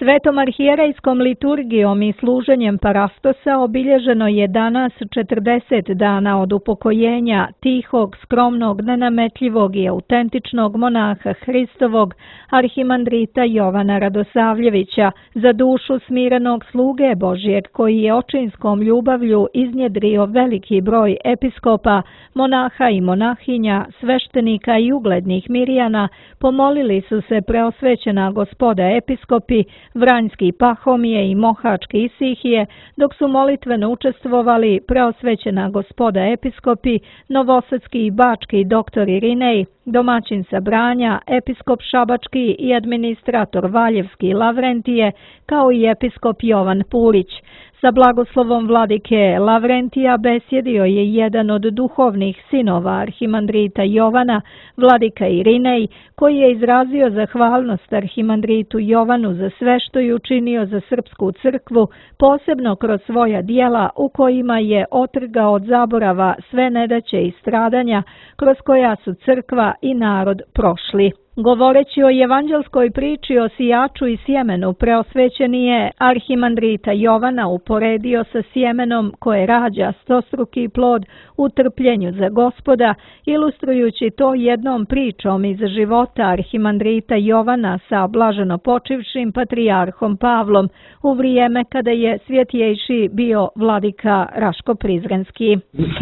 Svetom arhijerejskom liturgijom i služenjem parastosa obilježeno je danas 40 dana od upokojenja tihog, skromnog, nenametljivog i autentičnog monaha Hristovog, arhimandrita Jovana Radosavljevića, za dušu smirenog sluge Božijeg koji je očinskom ljubavlju iznjedrio veliki broj episkopa, monaha i monahinja, sveštenika i uglednih Mirjana, pomolili su se preosvećena gospoda episkopi, Vranjski Pahomije i Mohački Isihije, dok su molitveno učestvovali preosvećena gospoda episkopi, Novosadski i Bački doktor Irinej, domaćin Sabranja, episkop Šabački i administrator Valjevski Lavrentije, kao i episkop Jovan Pulić. Sa blagoslovom vladike Lavrentija besjedio je jedan od duhovnih sinova arhimandrita Jovana, vladika Irinej, koji je izrazio zahvalnost arhimandritu Jovanu za sve što je učinio za srpsku crkvu, posebno kroz svoja dijela u kojima je otrgao od zaborava sve nedaće i stradanja kroz koja su crkva i narod prošli. Govoreći o evanđelskoj priči o sijaču i sjemenu, preosvećeni je arhimandrita Jovana uporedio sa sjemenom koje rađa stostruki plod u trpljenju za Gospoda, ilustrujući to jednom pričom iz života arhimandrita Jovana sa blaženo počivšim patrijarhom Pavlom u vrijeme kada je svjetjejši bio vladika Raško Prizrenski.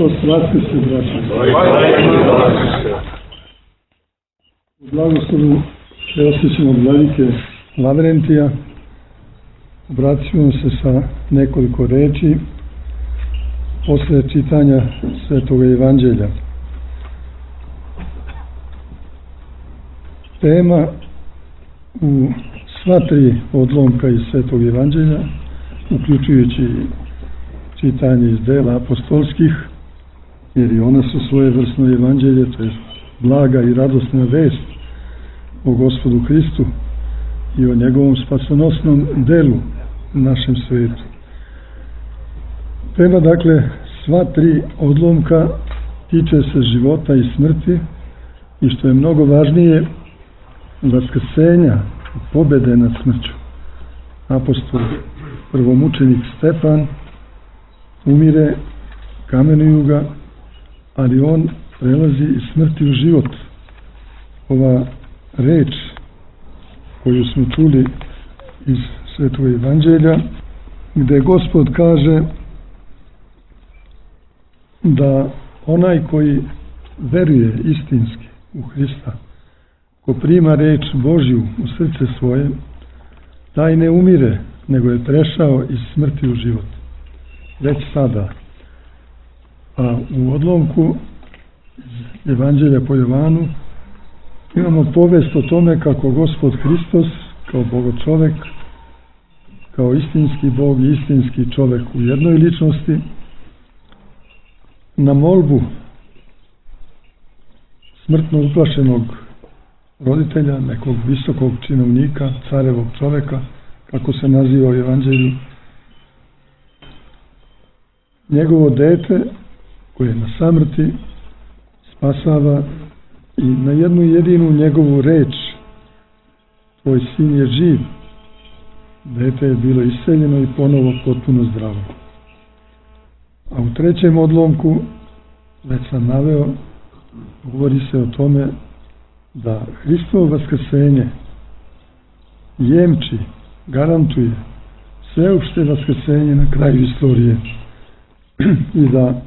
U blagoslovu preosvećenog vladike Lavrentija obratit ćemo se sa nekoliko reči posle čitanja Svetog Evanđelja. Tema u sva tri odlomka iz Svetog Evanđelja, uključujući čitanje iz dela apostolskih, jer i ona su svojevrsno evanđelje, to je blaga i radosna vest o Gospodu Hristu i o njegovom spasonosnom delu u našem svijetu. Tema, dakle, sva tri odlomka tiče se života i smrti i što je mnogo važnije, vaskrsenja i pobjede nad smrću. Apostol, prvomučenik Stefan umire, kamenuju ga, ali on prelazi iz smrti u život. Ova reč koju smo čuli iz Svetog Evanđelja, gdje Gospod kaže da onaj koji veruje istinski u Hrista, ko prima reč Božju u srce svoje, taj ne umire, nego je prešao iz smrti u život. Već sada. A u odlomku Evanđelja po Jovanu imamo povest o tome kako Gospod Hristos kao Bogočovek, kao istinski Bog i istinski čovek u jednoj ličnosti, na molbu smrtno uplašenog roditelja, nekog visokog činovnika, carevog čoveka, kako se naziva u Evanđelju, njegovo dete koje je na samrti spasava i na jednu jedinu njegovu reč: tvoj sin je živ. Dete je bilo iseljeno i ponovo potpuno zdravo. A u trećem odlomku, već sam naveo, govori se o tome da Hristovo vaskrsenje jemči, garantuje sveopšte vaskrsenje na kraju istorije i da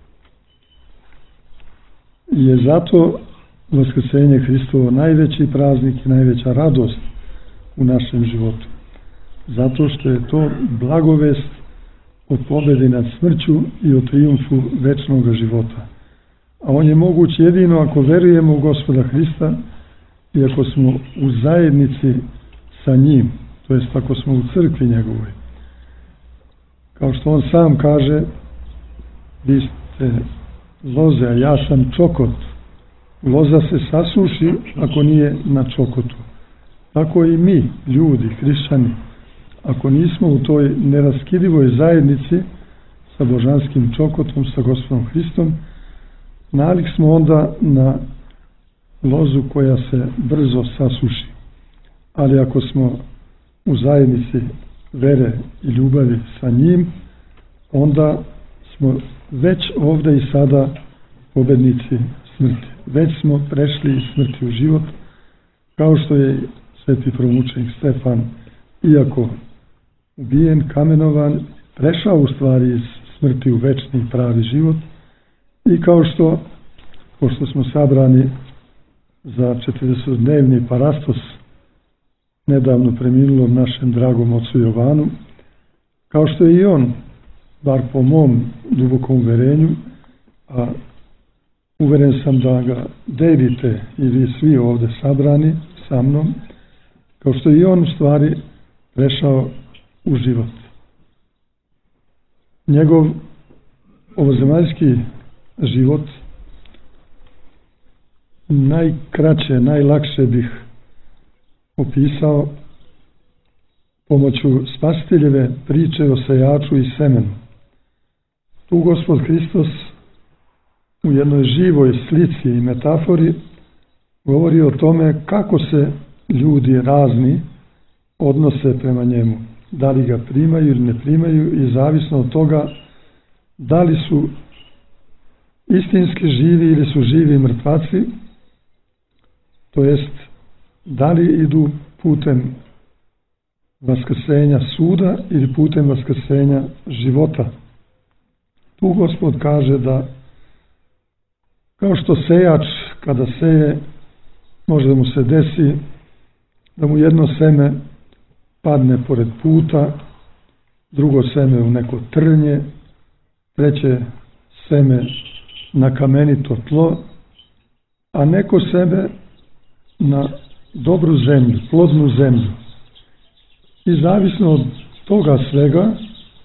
je zato vaskrsenje Hristovo najveći praznik i najveća radost u našem životu. Zato što je to blagovest o pobjedi nad smrću i o trijumfu večnog života. A on je moguć jedino ako verujemo u Gospoda Hrista i ako smo u zajednici sa njim, to jest ako smo u crkvi njegovoj. Kao što on sam kaže, vi ste loze, a ja sam čokot. Loza se sasuši ako nije na čokotu. Tako i mi, ljudi, hrišćani, ako nismo u toj neraskidivoj zajednici sa božanskim čokotom, sa Gospodom Hristom, nalik smo onda na lozu koja se brzo sasuši. Ali ako smo u zajednici vere i ljubavi sa njim, onda smo već ovdje i sada pobednici smrti. Već smo prešli iz smrti u život, kao što je sveti promučenik Stefan, iako ubijen, kamenovan, prešao u stvari iz smrti u večni i pravi život, i kao što, pošto smo sabrani za 40-dnevni parastos nedavno preminulom našem dragom ocu Jovanu, kao što je i on, bar po mom dubokom uverenju, a uveren sam da ga delite i vi svi ovdje sabrani sa mnom, kao što je i on u stvari prešao u život. Njegov ovozemaljski život najkraće, najlakše bih opisao pomoću Spasiteljeve priče o sejaču i semenu. Tu Gospod Hristos u jednoj živoj slici i metafori govori o tome kako se ljudi razni odnose prema njemu. Da li ga primaju ili ne primaju, i zavisno od toga da li su istinski živi ili su živi mrtvaci, to jest da li idu putem vaskrsenja suda ili putem vaskrsenja života. Tu Gospod kaže da kao što sejač kada seje, može da mu se desi da mu jedno seme padne pored puta, drugo seme u neko trnje, treće seme na kamenito tlo, a neko seme na dobru zemlju, plodnu zemlju. I zavisno od toga svega,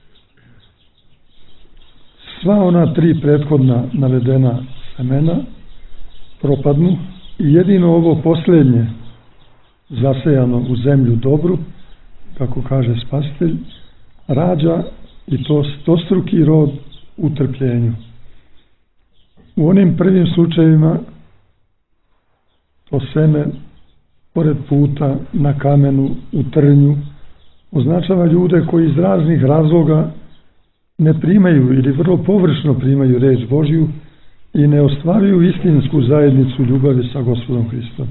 sva ona tri prethodna navedena semena propadnu i jedino ovo posljednje, zasejano u zemlju dobru, kako kaže Spasitelj, rađa i to stostruki rod u trpljenju. U onim prvim slučajevima to seme pored puta, na kamenu, u trnju, označava ljude koji iz raznih razloga ne primaju ili vrlo površno primaju reč Božju i ne ostvaruju istinsku zajednicu ljubavi sa Gospodom Hristom.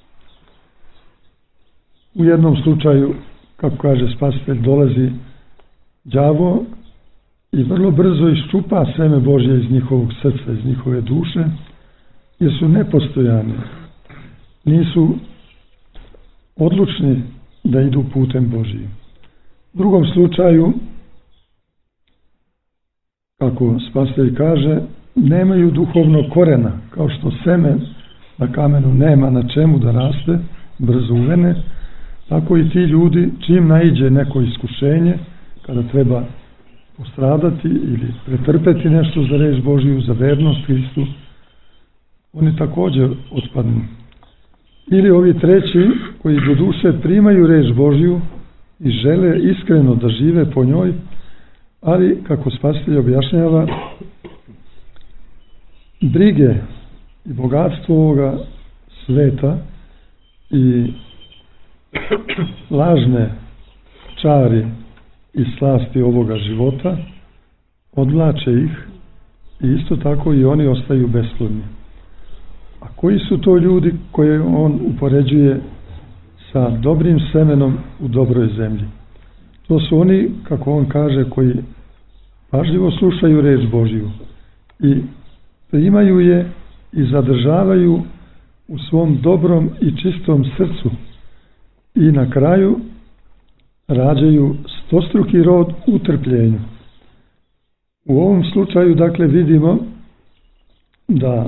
U jednom slučaju, kako kaže Spasitelj, dolazi đavo i vrlo brzo iščupa seme Božje iz njihovog srca, iz njihove duše, jer su nepostojani, nisu odlučni da idu putem Božjim. U drugom slučaju, kako Spasitelj kaže, nemaju duhovnog korena, kao što seme na kamenu nema na čemu da raste, brzo uvene, tako i ti ljudi, čim naiđe neko iskušenje, kada treba postradati ili pretrpeti nešto za reč Božju, za vernost Hristu, oni također otpadnu. Ili ovi treći, koji do duše primaju reč Božju i žele iskreno da žive po njoj, ali, kako Spasitelj objašnjava, brige i bogatstvo ovoga sveta i lažne čari i slasti ovoga života odvlače ih i isto tako i oni ostaju besplodni. A koji su to ljudi koje on upoređuje sa dobrim semenom u dobroj zemlji? To su oni, kako on kaže, koji pažljivo slušaju reč Božju i primaju je i zadržavaju u svom dobrom i čistom srcu i na kraju rađaju stostruki rod u trpljenju. U ovom slučaju, dakle, vidimo da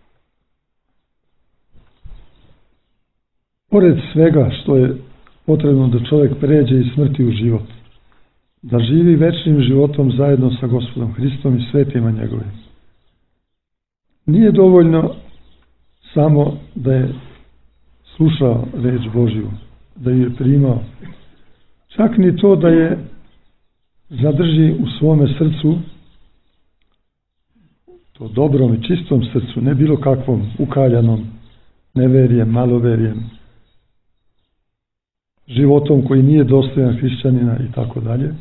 pored svega što je potrebno da čovjek pređe iz smrti u život, da živi večnim životom zajedno sa Gospodom Hristom i svetima njegovim, nije dovoljno samo da je slušao reč Božju, da ju je primao. Čak ni to da je zadrži u svome srcu, to dobrom i čistom srcu, ne bilo kakvom ukaljanom neverjem, maloverjem, životom koji nije dostojan hrišćanina i tako dalje.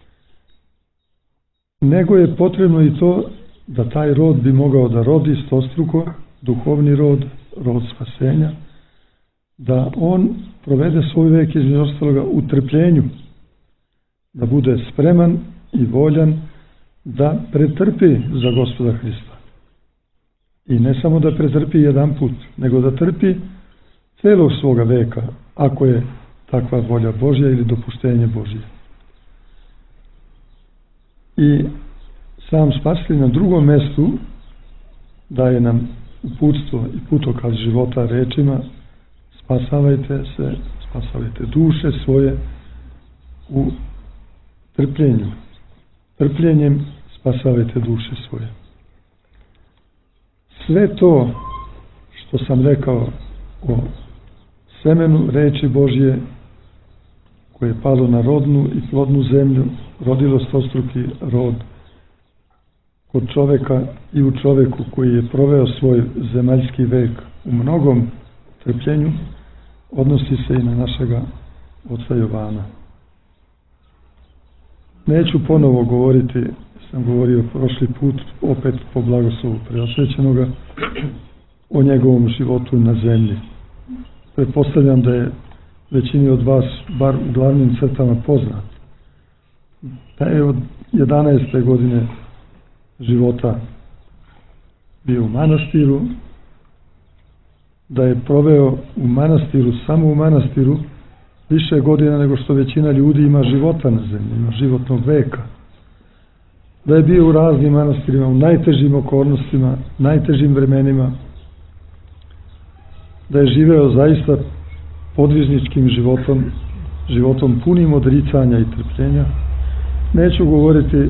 Nego je potrebno i to da taj rod bi mogao da rodi stostruko, duhovni rod, rod spasenja, da on provede svoj vek između ostaloga u trpljenju, da bude spreman i voljan da pretrpi za Gospoda Hrista. I ne samo da pretrpi jedan put, nego da trpi celog svoga veka, ako je takva volja Božja ili dopuštenje Božje. I sam Spasitelj na drugom mestu daje nam uputstvo i putokaz života rečima: spasavajte se, spasavajte duše svoje u trpljenju. Trpljenjem spasavajte duše svoje. Sve to što sam rekao o semenu reči Božje koje je palo na rodnu i plodnu zemlju, rodilo stostruki rod kod čoveka i u čoveku koji je proveo svoj zemaljski vek u mnogom trpljenju, odnosi se i na našega oca Jovana. Neću ponovo govoriti, sam govorio prošli put, opet po blagoslovu Preosvećenoga, o njegovom životu na zemlji. Pretpostavljam da je većini od vas bar u glavnim crtama poznat. Da je od 11. godine života bio u manastiru, da je proveo u manastiru, samo u manastiru, više godina nego što većina ljudi ima života na zemlji, ima životnog veka. Da je bio u raznim manastirima, u najtežim okolnostima, najtežim vremenima, da je živeo zaista podvižničkim životom, životom punim odricanja i trpljenja. Neću govoriti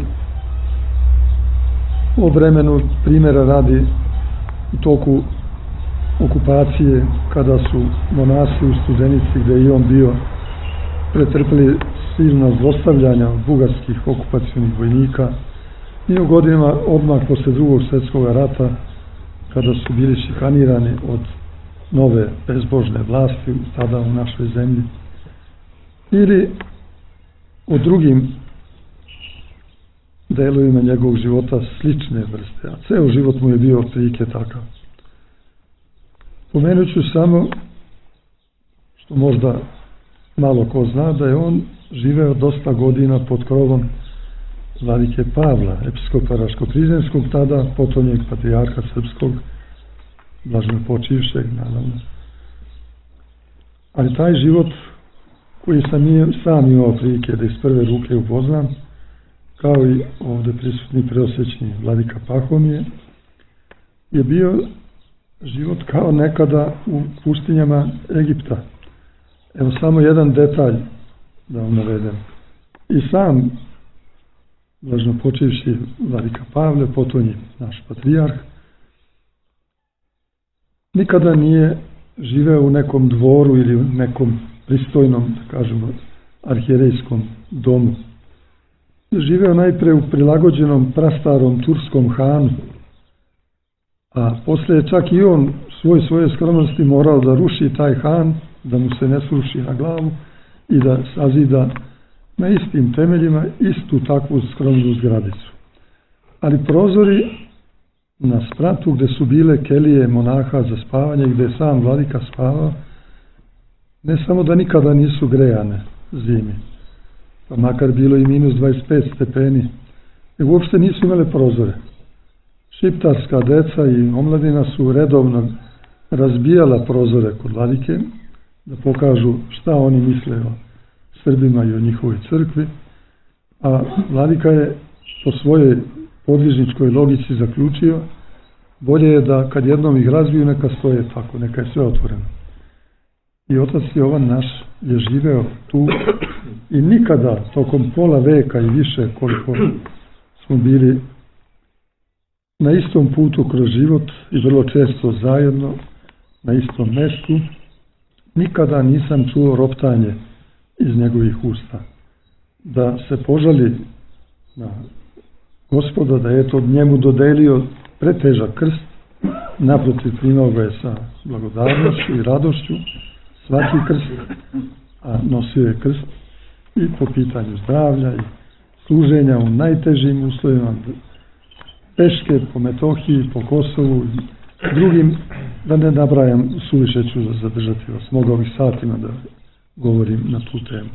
o vremenu, primjera radi, u toku okupacije, kada su monasi u Studenici, gde i on bio, pretrpeli silna zlostavljanja od bugarskih okupacionih vojnika, i u godinama odmah posle Drugog svjetskog rata, kada su bili šikanirani od nove bezbožne vlasti tada u našoj zemlji, ili o drugim delovima njegovog života slične vrste, a ceo život mu je bio otprilike takav. Pomenut ću samo, što možda malo ko zna, da je on živeo dosta godina pod krovom vladike Pavla, episkopa Raško-Prizrenskog tada, potomnjeg patrijarha srpskog, blaženo počivšeg, naravno. Ali taj život koji sam imao prilike da iz prve ruke upoznam, kao i ovde prisutni preosvećeni vladika Pahomije, je bio život kao nekada u pustinjama Egipta. Evo samo jedan detalj da vam navedem. I sam blaženo počivši vladika Pavle, potonji naš patrijarh, nikada nije živeo u nekom dvoru ili u nekom pristojnom, da kažemo, arhijerejskom domu. Živeo najpre u prilagođenom prastarom turskom hanu, a posle je čak i on svoje skromnosti morao da ruši taj han, da mu se ne sruši na glavu i da sazida na istim temeljima istu takvu skromnu zgradicu. Ali prozori na spratu gde su bile kelije monaha za spavanje, gde je sam vladika spavao, ne samo da nikada nisu grejane zimi, pa makar bilo i minus 25 stepeni, nego uopšte nisu imale prozore. Šiptarska deca i omladina su redovno razbijala prozore kod vladike, da pokažu šta oni misle o Srbima i o njihovoj crkvi, a vladika je po svojoj podvižničkoj logici zaključio: bolje je da kad jednom ih razbiju, neka stoje tako, neka je sve otvoreno. I otac Jovan naš je živeo tu i nikada tokom pola veka i više, koliko smo bili na istom putu kroz život i vrlo često zajedno na istom mestu, nikada nisam čuo roptanje iz njegovih usta, da se požali na Gospoda, da je to njemu dodelio pretežak krst, naprotiv primao ga je sa blagodarnošću i radošću svaki krst, a nosio je krst i po pitanju zdravlja i služenja u najtežim uslovima, peške po Metohiji, po Kosovu i drugim, da ne nabrajam, suviše ću zadržati vas, mogao bih satima da govorim na tu temu.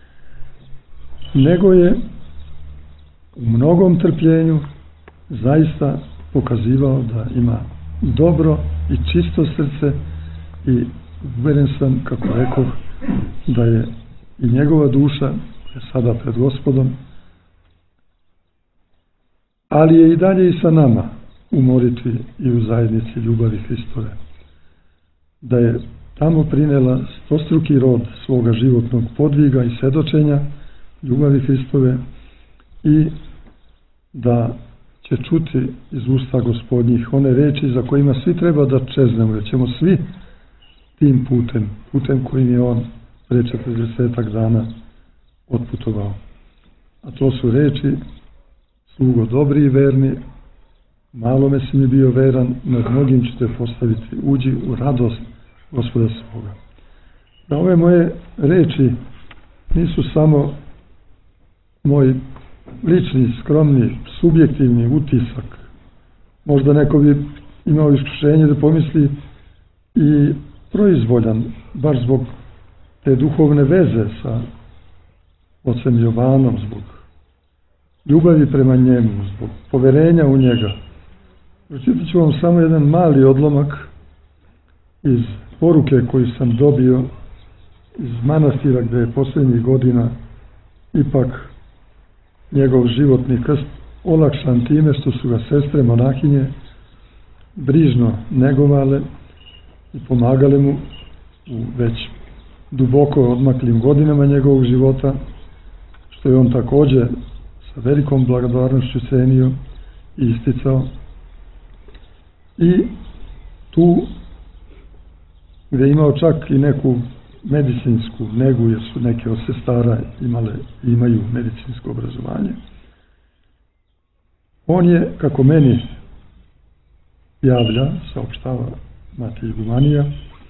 Nego je u mnogom trpljenju zaista pokazivao da ima dobro i čisto srce i uveren sam, kako rekoh, da je i njegova duša je sada pred Gospodom, ali je i dalje i sa nama u molitvi i u zajednici ljubavi Hristove. Da je tamo prinela stostruki rod svoga životnog podviga i svedočenja ljubavi Hristove i da će čuti iz usta Gospodnjih one reči za kojima svi treba da čeznemo, jer ćemo svi tim putem kojim je on pre 40 dana otputovao. A to su reči: slugo dobri i verni, malome si mi bio veran, nad mnogim ću te postaviti, uđi u radost Gospoda svoga. Da ove moje reči nisu samo moj lični, skromni, subjektivni utisak. Možda neko bi imao iskušenje da pomisli i proizvoljan, baš zbog te duhovne veze sa ocem Jovanom, zbog ljubavi prema njemu, zbog poverenja u njega. Pročitat ću vam samo jedan mali odlomak iz poruke koju sam dobio iz manastira gde je posljednjih godina ipak njegov životni krst olakšan time što su ga sestre monahinje brižno negovale i pomagale mu u već duboko odmaklim godinama njegovog života, što je on također sa velikom благодарnošću cenio i isticao. I tu gdje je imao čak i neku medicinsku negu, jer su neke od sestara imaju medicinsko obrazovanje, on je, kako meni javlja, saopštava mati Igumanija,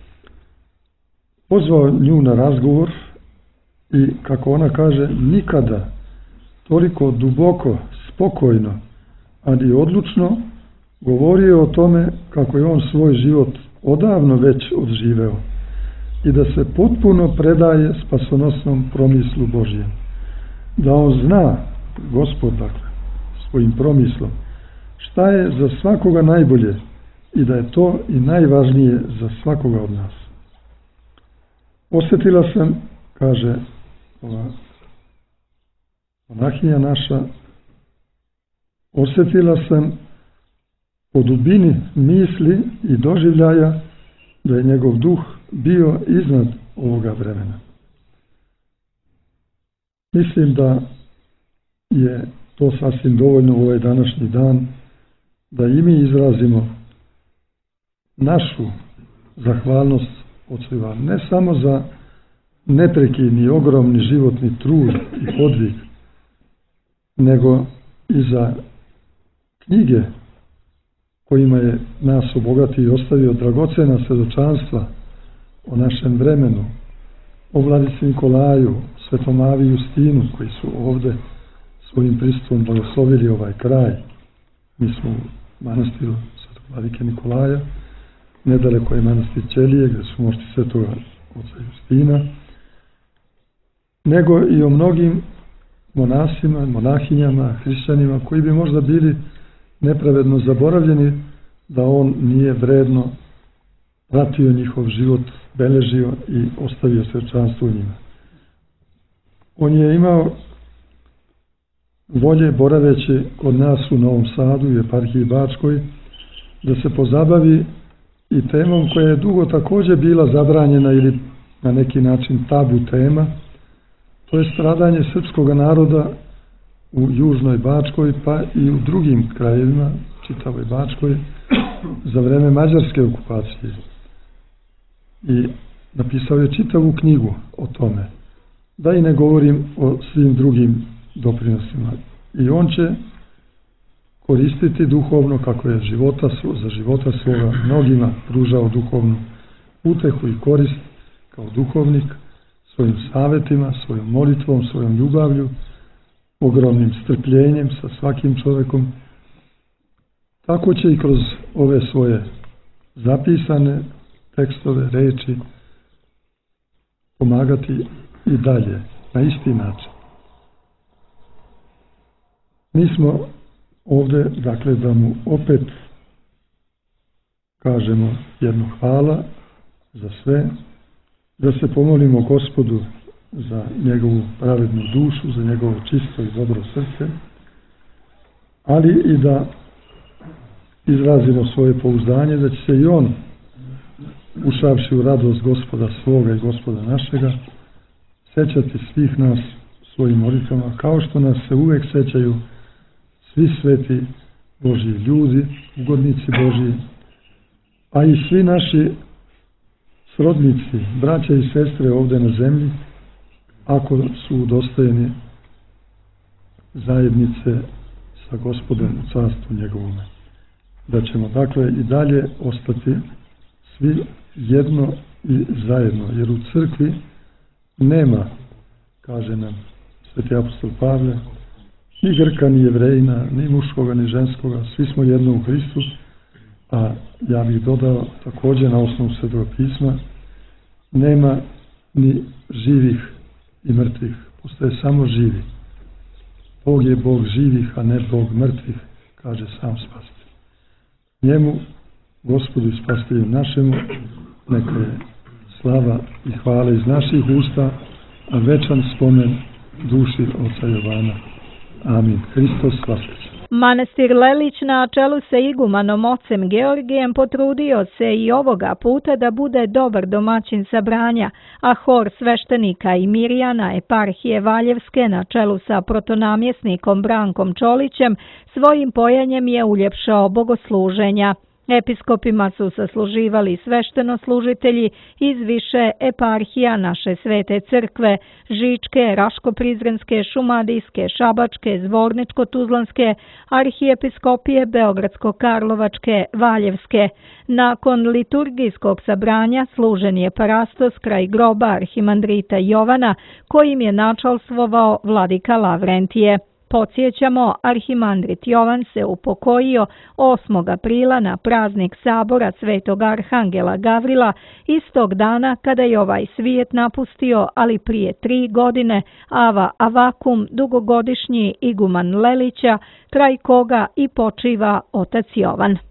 pozvao nju na razgovor i, kako ona kaže, nikada toliko duboko, spokojno, ali odlučno govorio o tome kako je on svoj život odavno već odživeo i da se potpuno predaje spasonosnom promislu Božjem. Da on zna, Gospod, dakle, svojim promislom, šta je za svakoga najbolje i da je to i najvažnije za svakoga od nas. Osjetila sam, kaže ova monahinja naša, osjetila sam po dubini misli i doživljaja da je njegov duh bio iznad ovoga vremena. Mislim da je to sasvim dovoljno u ovaj današnji dan da i mi izrazimo našu zahvalnost Ocu Ivanu, ne samo za neprekidni, ogromni životni trud i podvig, nego i za knjige kojima je nas obogatio i ostavio dragocena svedočanstva o našem vremenu, o Vladici Nikolaju, Svetom Avi Justinu, koji su ovde svojim prisustvom blagoslovili ovaj kraj. Mi smo u manastiru Svetog Vladike Nikolaja, nedaleko je manastir Ćelije, gde su mošti Svetoga oca Justina, nego i o mnogim monasima, monahinjama, hrišćanima, koji bi možda bili nepravedno zaboravljeni da on nije vredno pratio njihov život, beležio i ostavio svedočanstvo u njima. On je imao volje, boraveći kod nas u Novom Sadu i eparhiji Bačkoj, da se pozabavi i temom koja je dugo također bila zabranjena ili na neki način tabu tema, to je stradanje srpskog naroda u Južnoj Bačkoj pa i u drugim krajevima, čitavoj Bačkoj, za vreme mađarske okupacije. I napisao je čitavu knjigu o tome, da i ne govorim o svim drugim doprinosima. I on će koristiti duhovno, kako je za života svoga mnogima pružao duhovnu utehu i korist kao duhovnik, svojim savjetima, svojom molitvom, svojom ljubavlju, ogromnim strpljenjem sa svakim čovjekom. Tako će i kroz ove svoje zapisane tekstove, reči pomagati i dalje, na isti način. Mi smo ovdje, dakle, da mu opet kažemo jedno hvala za sve, da se pomolimo Gospodu za njegovu pravednu dušu, za njegovo čisto i dobro srce, ali i da izrazimo svoje pouzdanje da će se i on, ušavši u radost Gospoda svoga i Gospoda našega, sećati svih nas svojim molitvama, kao što nas se uvek sećaju svi sveti Božji ljudi, ugodnici Božji, a i svi naši srodnici, braća i sestre ovdje na zemlji, ako su udostojeni zajednice sa Gospodom u carstvu njegovome. Da ćemo dakle i dalje ostati svi jedno i zajedno, jer u crkvi nema, kaže nam sveti apostol Pavle, ni Grka, ni Jevrejina, ni muškoga, ni ženskoga, svi smo jedno u Hristu, a ja bih dodao također na osnovu Svetog pisma, nema ni živih i mrtvih, postoje samo živi. Bog je Bog živih, a ne Bog mrtvih, kaže sam Spasitelj. Njemu, Gospodu i Spasitelju našemu, neka je slava i hvala iz naših usta, a večan spomen duši oca Jovana. Amin. Hristos Vaskrse. Manastir Lelić na čelu sa igumanom ocem Georgijem potrudio se i ovoga puta da bude dobar domaćin sabranja, a hor sveštenika i mirjana eparhije Valjevske na čelu sa protonamjesnikom Brankom Čolićem svojim pojanjem je uljepšao bogosluženja. Episkopima su sasluživali sveštenoslужitelji iz više eparhija naše svete crkve, Žičke, Raško-Prizrenske, Šumadijske, Šabačke, Zvorničko-Tuzlanske, arhijepiskopije Beogradsko-Karlovačke, Valjevske. Nakon liturgijskog sabranja služen je parastos kraj groba arhimandrita Jovana, kojim je načalstvovao vladika Lavrentije. Podsjećamo, arhimandrit Jovan se upokojio 8. aprila na praznik sabora Svetog Arhangela Gavrila, istog dana kada je ovaj svijet napustio, ali prije 3 godine, Ava Avakum, dugogodišnji iguman Lelića, kraj koga i počiva otac Jovan.